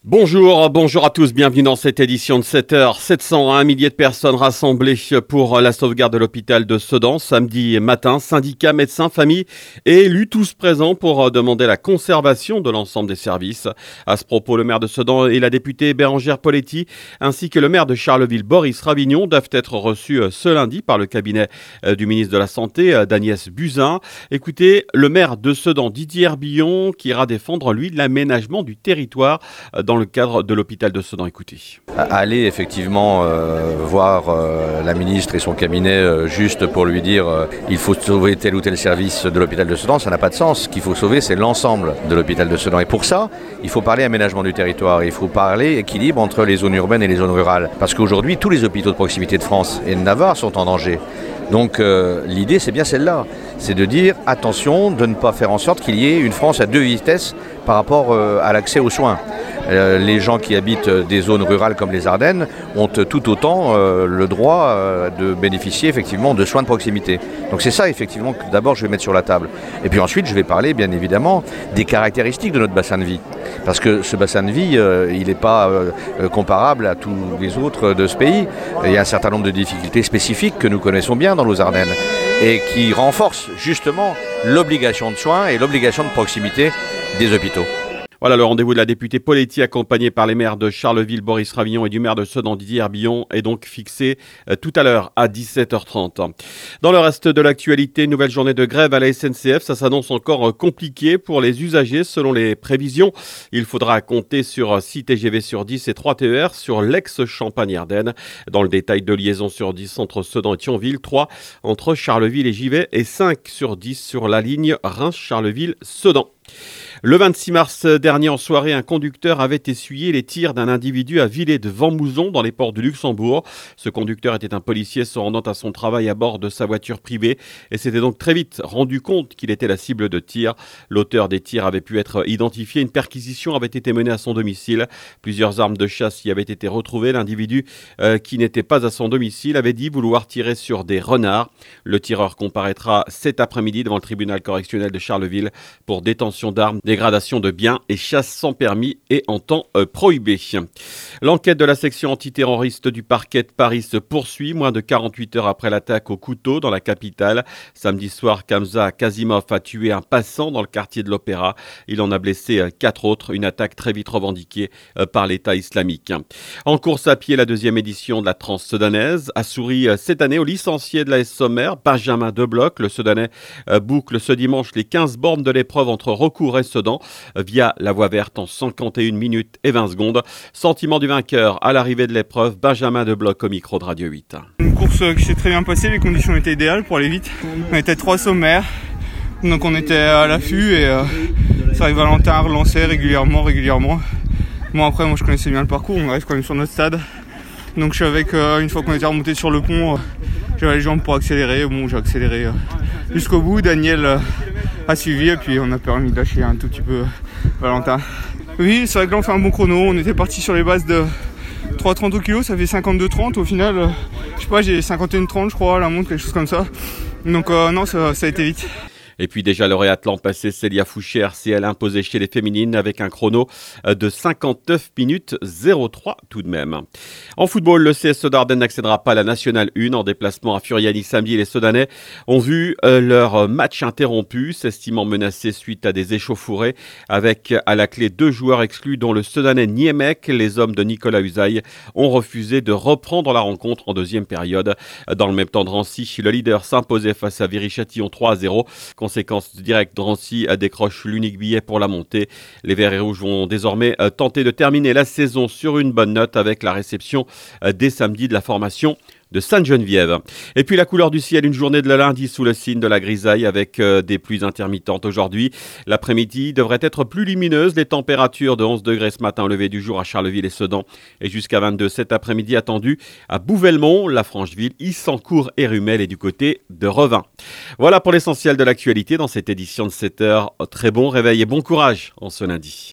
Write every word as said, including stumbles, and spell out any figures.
Bonjour, bonjour à tous, bienvenue dans cette édition de sept heures. sept cents à un millier de personnes rassemblées pour la sauvegarde de l'hôpital de Sedan samedi matin. Syndicats, médecins, familles et élus tous présents pour demander la conservation de l'ensemble des services. À ce propos, le maire de Sedan et la députée Bérengère Poletti ainsi que le maire de Charleville Boris Ravignon doivent être reçus ce lundi par le cabinet du ministre de la Santé d'Agnès Buzyn. Écoutez, le maire de Sedan, Didier Herbillon, qui ira défendre lui l'aménagement du territoire dans Dans le cadre de l'hôpital de Sedan. Écoutez. Aller effectivement euh, voir euh, la ministre et son cabinet euh, juste pour lui dire euh, il faut sauver tel ou tel service de l'hôpital de Sedan, ça n'a pas de sens. Ce qu'il faut sauver, c'est l'ensemble de l'hôpital de Sedan. Et pour ça, il faut parler aménagement du territoire, il faut parler équilibre entre les zones urbaines et les zones rurales. Parce qu'aujourd'hui, tous les hôpitaux de proximité de France et de Navarre sont en danger. Donc euh, l'idée, c'est bien celle-là. C'est de dire attention de ne pas faire en sorte qu'il y ait une France à deux vitesses par rapport euh, à l'accès aux soins. Euh, les gens qui habitent des zones rurales comme les Ardennes ont tout autant euh, le droit euh, de bénéficier effectivement de soins de proximité. Donc c'est ça effectivement que d'abord je vais mettre sur la table. Et puis ensuite je vais parler bien évidemment des caractéristiques de notre bassin de vie. Parce que ce bassin de vie, euh, il n'est pas euh, comparable à tous les autres de ce pays. Il y a un certain nombre de difficultés spécifiques que nous connaissons bien dans nos Ardennes et qui renforcent justement l'obligation de soins et l'obligation de proximité des hôpitaux. Voilà, le rendez-vous de la députée Poletti, accompagnée par les maires de Charleville, Boris Ravignon, et du maire de Sedan, Didier Herbillon, est donc fixé euh, tout à l'heure à dix-sept heures trente. Dans le reste de l'actualité, nouvelle journée de grève à la S N C F. Ça s'annonce encore euh, compliqué pour les usagers selon les prévisions. Il faudra compter sur six T G V sur dix et trois T E R sur l'ex-Champagne-Ardenne. Dans le détail, deux liaisons sur dix entre Sedan et Thionville, trois entre Charleville et Givet et cinq sur dix sur la ligne Reims-Charleville-Sedan. Le vingt-six mars dernier en soirée, un conducteur avait essuyé les tirs d'un individu à Villers-de-Vambouzon dans les ports du Luxembourg. Ce conducteur était un policier se rendant à son travail à bord de sa voiture privée et s'était donc très vite rendu compte qu'il était la cible de tir. L'auteur des tirs avait pu être identifié. Une perquisition avait été menée à son domicile. Plusieurs armes de chasse y avaient été retrouvées. L'individu euh, qui n'était pas à son domicile avait dit vouloir tirer sur des renards. Le tireur comparaîtra cet après-midi devant le tribunal correctionnel de Charleville pour détention d'armes, dégradation de biens et chasse sans permis et en temps euh, prohibé. L'enquête de la section antiterroriste du parquet de Paris se poursuit, moins de quarante-huit heures après l'attaque au couteau dans la capitale. Samedi soir, Kamza Kazimov a tué un passant dans le quartier de l'Opéra. Il en a blessé euh, quatre autres, une attaque très vite revendiquée euh, par l'État islamique. En course à pied, la deuxième édition de la Trans-Sedanaise a souri euh, cette année au licencié de la S Sommaire, Benjamin Debloc. Le Sedanais euh, boucle ce dimanche les quinze bornes de l'épreuve entre Recourt et Sedan via la voie verte en cinquante et une minutes et vingt secondes. Sentiment du vainqueur à l'arrivée de l'épreuve, Benjamin Debloc au micro de Radio huit. Une course qui s'est très bien passée, les conditions étaient idéales pour aller vite. On était trois sommaires, donc on était à l'affût et euh, c'est vrai que Valentin relançait régulièrement, régulièrement. Bon après moi je connaissais bien le parcours, on arrive quand même sur notre stade. Donc je savais qu'une fois qu'on était remonté sur le pont, euh, j'avais les jambes pour accélérer. Bon j'ai accéléré euh, jusqu'au bout, Daniel euh, a suivi et puis on a permis de lâcher un tout petit peu Valentin. Oui, c'est vrai que là on fait un bon chrono, on était parti sur les bases de trois trente au kilo, ça fait cinquante-deux trente au final, euh, je sais pas, j'ai cinquante et un trente je crois, la montre, quelque chose comme ça. Donc euh, non, ça, ça a été vite. Et puis déjà lauréate l'an passé, Célia Fouché, R C L imposée chez les féminines avec un chrono de cinquante-neuf minutes zéro trois tout de même. En football, le C S E d'Ardennes n'accédera pas à la Nationale un en déplacement à Furiani samedi. Les Sedanais ont vu euh, leur match interrompu, s'estimant menacés suite à des échauffourées avec à la clé deux joueurs exclus dont le Sedanais Niemek. Les hommes de Nicolas Usaï ont refusé de reprendre la rencontre en deuxième période. Dans le même temps, Drancy, le leader, s'imposait face à Viry-Châtillon trois à zéro. Conséquence directe, Drancy décroche l'unique billet pour la montée. Les Verts et Rouges vont désormais tenter de terminer la saison sur une bonne note avec la réception dès samedi de la formation de Sainte-Geneviève. Et puis la couleur du ciel, une journée de lundi sous le signe de la grisaille avec euh, des pluies intermittentes aujourd'hui. L'après-midi devrait être plus lumineuse. Les températures de onze degrés ce matin au lever du jour à Charleville et Sedan et jusqu'à vingt-deux cet après-midi attendu à Bouvelmont, la Francheville, Issancourt et Rumel et du côté de Revin. Voilà pour l'essentiel de l'actualité dans cette édition de sept heures. Très bon réveil et bon courage en ce lundi.